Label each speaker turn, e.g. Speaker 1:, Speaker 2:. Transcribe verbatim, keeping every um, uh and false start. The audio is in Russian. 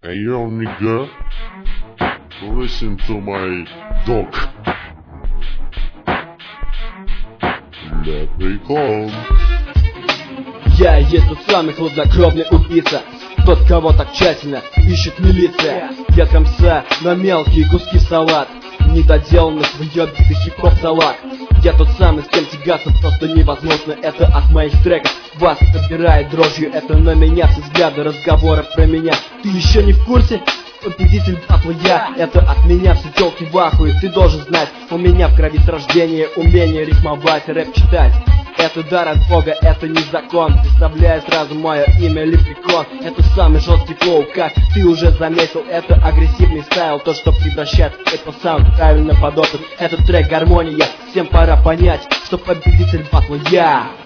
Speaker 1: Hey yo nigga, listen to my dog. Leprechaun.
Speaker 2: Я есть тот самый хладнокровный убийца, тот, кого так тщательно ищет милиция. Я кромса на мелкие куски салат, недоделанных выебистый хип-хоп салат. Я тот самый, с кем тягаться просто невозможно. Это от моих треков вас собирает дрожью. Это на меня все взгляды, разговоры про меня. Ты еще не в курсе? Победитель батла я. Это от меня все телки в ахуе. Ты должен знать, у меня в крови с рождения умение рифмовать, рэп читать. Это дар от Бога, это не закон. Представляю сразу мое имя Лепрекон. Это самый жесткий флоу, как ты уже заметил. Это агрессивный стайл, то, что превращает это саунд правильно под опыт. Этот трек гармония, всем пора понять, что победитель батла я.